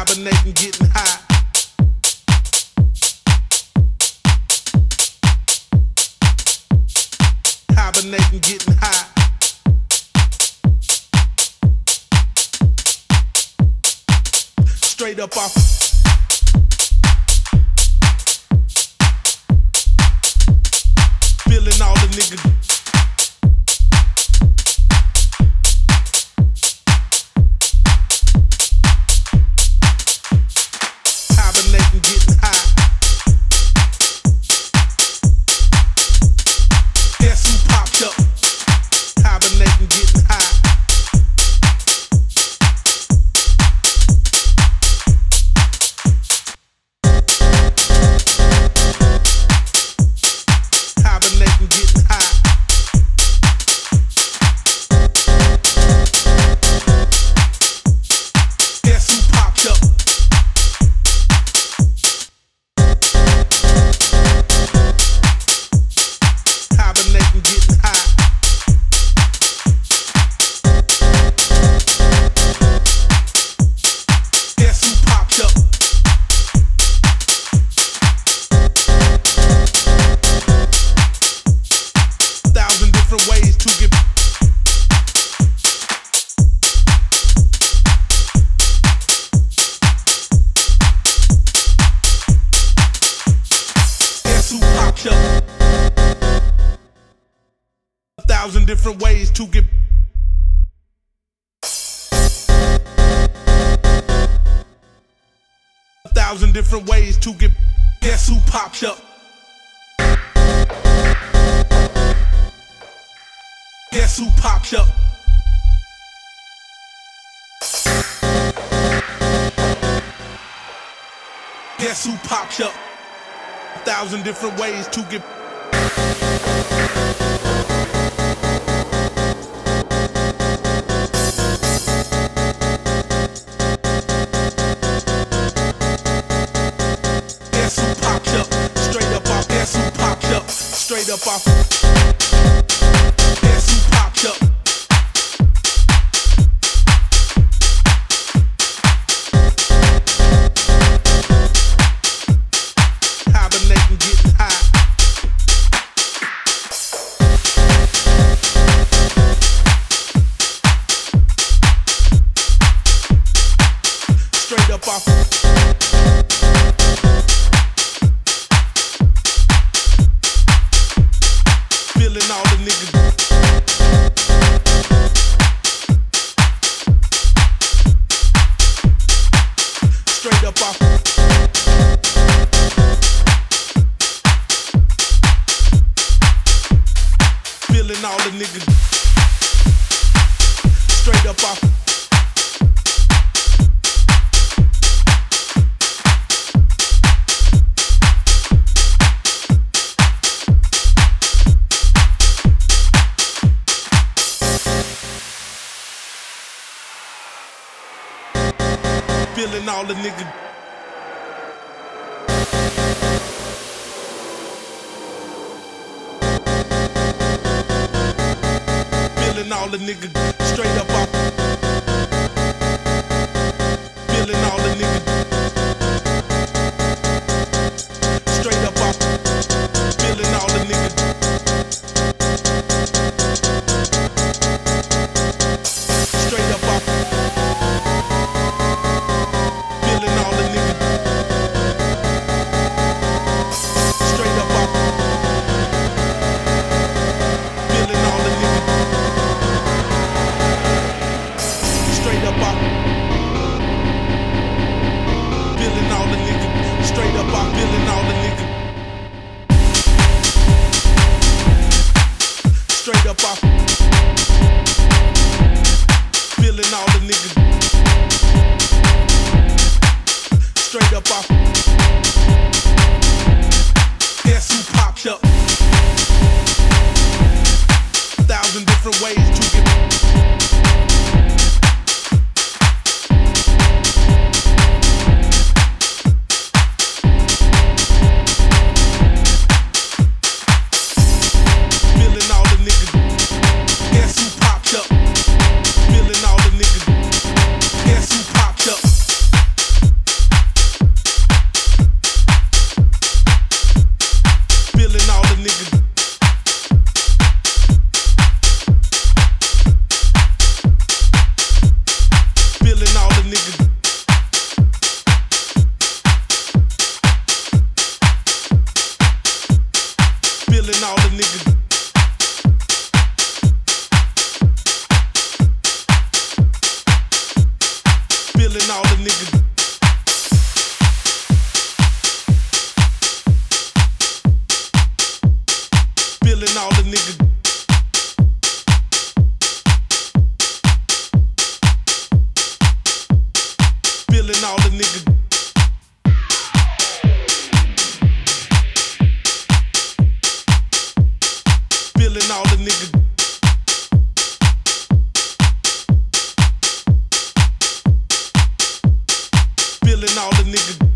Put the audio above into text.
hibernating, getting high. Hibernating, getting high. Straight up off. Feeling all the niggas. Hibernating, getting high. Guess who popped up? Hibernating, getting high. Hibernating, getting high. Guess who popped up? Hibernating, getting high. Guess who popped up? Thousand different ways to get. Guess who popped up? A thousand different ways to get. A thousand different ways to get. Guess who popped up? Guess who popped up? Guess who popped up? A thousand different ways to get. Guess who popped up? Straight up off. Guess who popped up? Straight up off. Guess who popped up? Hibernating, getting high. Straight up off. Feeling all the niggas. Straight up off. Feeling all the niggas. Straight up off. Feeling all the niggas. Feeling all the niggas. Straight up off. Feeling all the niggas. Straight up off. Feeling all the niggas. Straight up off. Feeling all the niggas. Straight up off. Feeling all the niggas. the niggas. Feeling all the niggas. Feeling all the niggas. Feeling all the niggas. Feeling all the niggas.